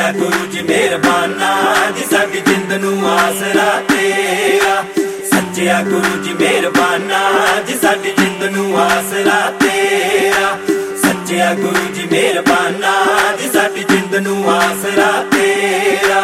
सच्चा गुरु जी मेहरबाना जी साडी जिंद नू आसरा तेरा। सच्चा गुरु जी मेहरबाना जी साडी जिंद नू आसरा तेरा। सच्चा गुरु जी मेहरबाना जी साडी जिंद नू आसरा तेरा।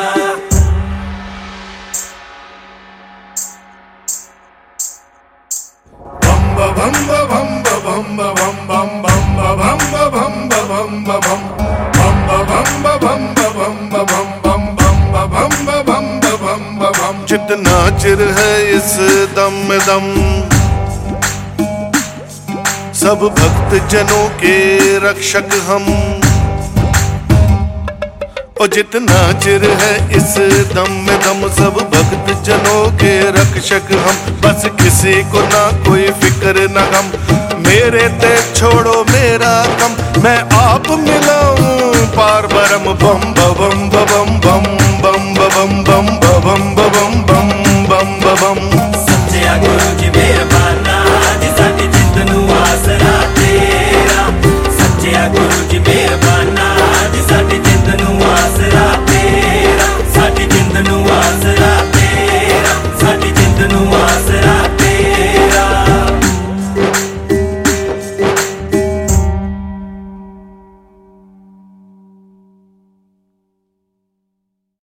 Bamba bamba bamba bamba bamba bamba bamba bamba bamba bamba bamba bamba bamba bamba bamba bamba bamba bam। जितना चिर है इस दम में दम, सब भक्त जनों के रक्षक हम। और जितना चिर है इस दम में दम, सब भक्त जनों के रक्षक हम। बस किसी को ना कोई फिक्र ना गम, मेरे ते छोड़ो मेरा गम। मैं आप मिलाऊं पार बरम बम बम बम बम बम बम बम बम बम बम बम बम बम। सच्चा गुरु